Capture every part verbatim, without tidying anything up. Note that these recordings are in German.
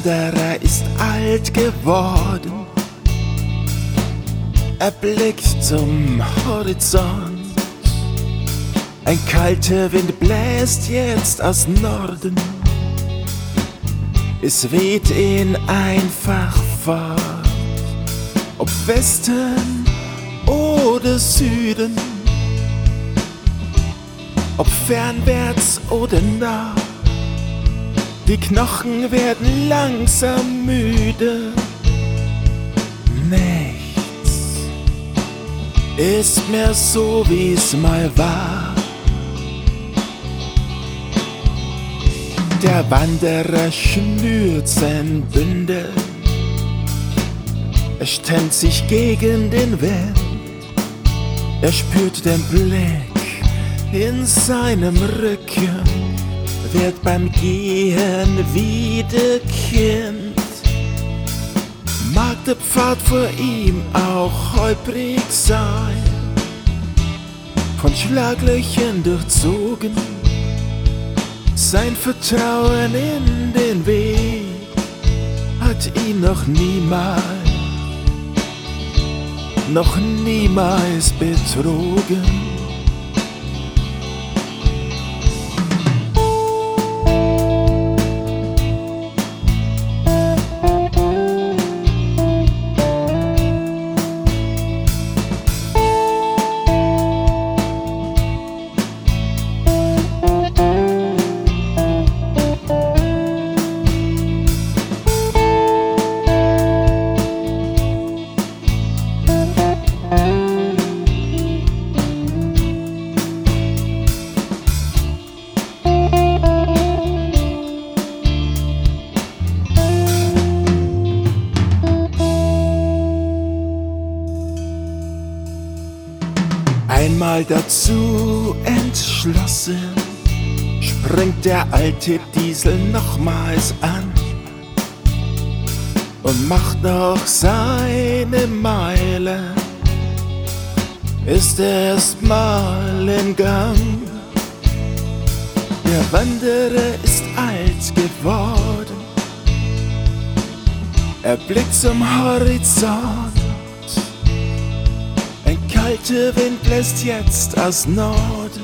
Wanderer ist alt geworden. Er blickt zum Horizont. Ein kalter Wind bläst jetzt aus Norden. Es weht ihn einfach fort. Ob Westen oder Süden, ob fernwärts oder nah, die Knochen werden langsam müde. Nichts ist mehr so, wie's mal war. Der Wanderer schnürt sein Bündel. Er stemmt sich gegen den Wind. Er spürt den Blick in seinem Rücken, wird beim Gehen wieder Kind. Mag der Pfad vor ihm auch holprig sein, von Schlaglöchern durchzogen. Sein Vertrauen in den Weg hat ihn noch niemals, noch niemals betrogen. Einmal dazu entschlossen, springt der alte Diesel nochmals an und macht noch seine Meile, ist erstmal in Gang. Der Wanderer ist alt geworden, er blickt zum Horizont. Der Wind bläst jetzt aus Norden.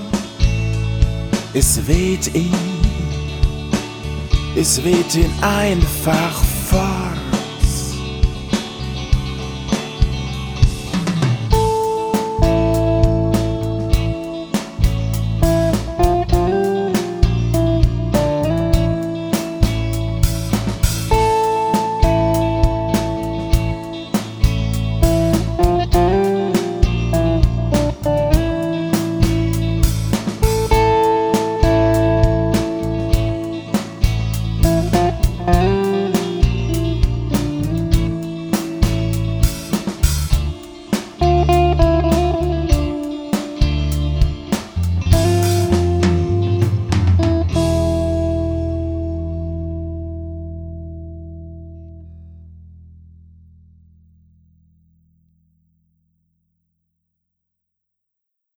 Es weht ihn, es weht ihn einfach